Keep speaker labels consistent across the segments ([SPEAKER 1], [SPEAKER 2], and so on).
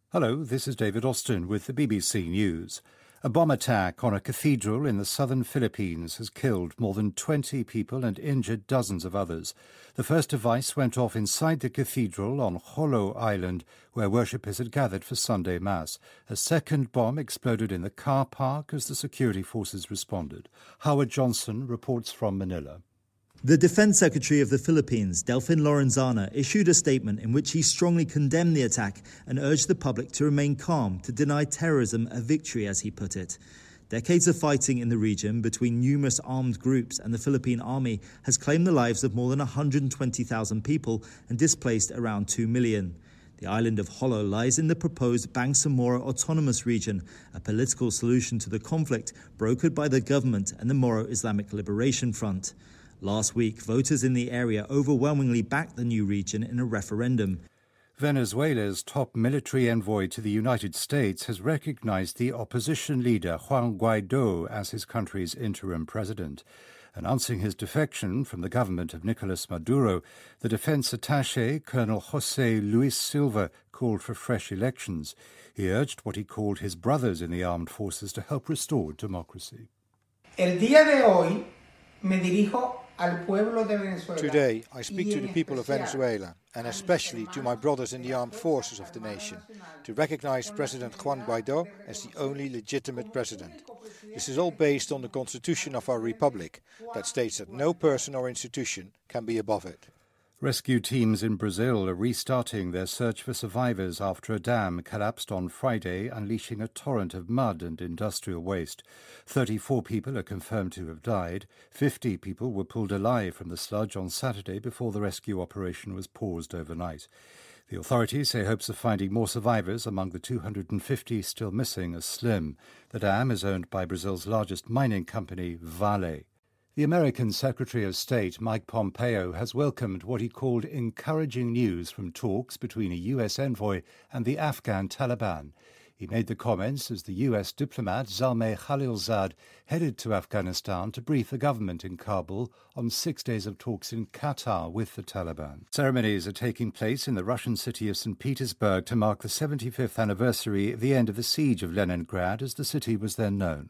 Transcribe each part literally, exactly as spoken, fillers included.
[SPEAKER 1] Hello, this is David Austin with the B B C News. A bomb attack on a cathedral in the southern Philippines has killed more than twenty people and injured dozens of others. The first device went off inside the cathedral on Jolo Island, where worshippers had gathered for Sunday Mass. A second bomb exploded in the car park as the security forces responded. Howard Johnson reports from Manila.
[SPEAKER 2] The Defense Secretary of the Philippines, Delfin Lorenzana, issued a statement in which he strongly condemned the attack and urged the public to remain calm to deny terrorism a victory, as he put it. Decades of fighting in the region between numerous armed groups and the Philippine army has claimed the lives of more than one hundred twenty thousand people and displaced around two million. The island of Jolo lies in the proposed Bangsamoro Autonomous Region, a political solution to the conflict brokered by the government and the Moro Islamic Liberation Front. Last week, voters in the area overwhelmingly backed the new region in a referendum.
[SPEAKER 1] Venezuela's top military envoy to the United States has recognized the opposition leader Juan Guaido as his country's interim president. Announcing his defection from the government of Nicolas Maduro, the defense attaché, Colonel José Luis Silva, called for fresh elections. He urged what he called his brothers in the armed forces to help restore democracy.
[SPEAKER 3] El día de hoy me dirijo al pueblo de Venezuela.
[SPEAKER 4] Today, I speak to the people of Venezuela, and especially to my brothers in the armed forces of the nation, to recognize President Juan Guaido as the only legitimate president. This is all based on the constitution of our republic, that states that no person or institution can be above it.
[SPEAKER 1] Rescue teams in Brazil are restarting their search for survivors after a dam collapsed on Friday, unleashing a torrent of mud and industrial waste. thirty-four people are confirmed to have died. fifty people were pulled alive from the sludge on Saturday before the rescue operation was paused overnight. The authorities say hopes of finding more survivors among the two hundred fifty still missing are slim. The dam is owned by Brazil's largest mining company, Vale. The American Secretary of State, Mike Pompeo, has welcomed what he called encouraging news from talks between a U S envoy and the Afghan Taliban. He made the comments as the U S diplomat Zalmay Khalilzad headed to Afghanistan to brief the government in Kabul on six days of talks in Qatar with the Taliban. Ceremonies are taking place in the Russian city of Saint Petersburg to mark the seventy-fifth anniversary of the end of the siege of Leningrad, as the city was then known.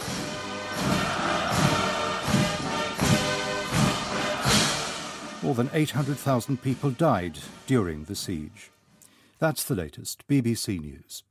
[SPEAKER 1] More than eight hundred thousand people died during the siege. That's the latest B B C News.